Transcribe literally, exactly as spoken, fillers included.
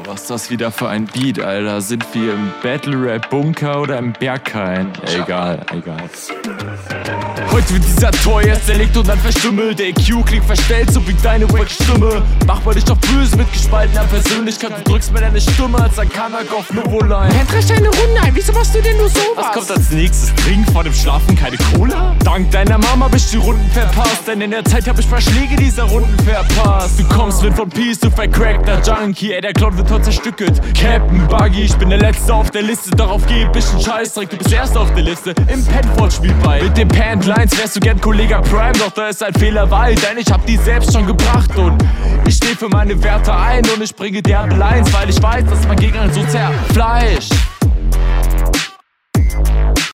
was ist das wieder für ein Beat, Alter? Sind wir im Battle-Rap-Bunker oder im Berghain? Egal, egal. Heute wird dieser Tor erst erlegt und dann verstümmelt. Der E Q klingt verstellt, so wie deine Wack-Stimme. Mach mal dich doch böse mit gespaltener Persönlichkeit. Du drückst mir deine Stimme als ein Kanak auf Novoline. Händ recht eine Runde ein, wieso machst du denn nur sowas? Was kommt als nächstes? Trink vor dem Schlafen keine Cola? Dank deiner Mama hab ich die Runden verpasst, denn in der Zeit hab ich paar Schläge dieser Runden verpasst. Du kommst mit von Peace, du vercrackter Junkie. Ey, der Clown wird heute zerstückelt. Captain Buggy, ich bin der Letzte auf der Liste. Darauf geh bisschen Scheißdreck, du bist Erster auf der Liste. Im Penford-Spiel bei. Mit den Pantlines wärst du gern Kollege Prime, doch da ist ein Fehler wahr, denn ich hab die selbst schon gebracht. Und ich steh für meine Werte ein und ich bringe dir Lines, weil ich weiß, dass mein Gegner so zerfleischt.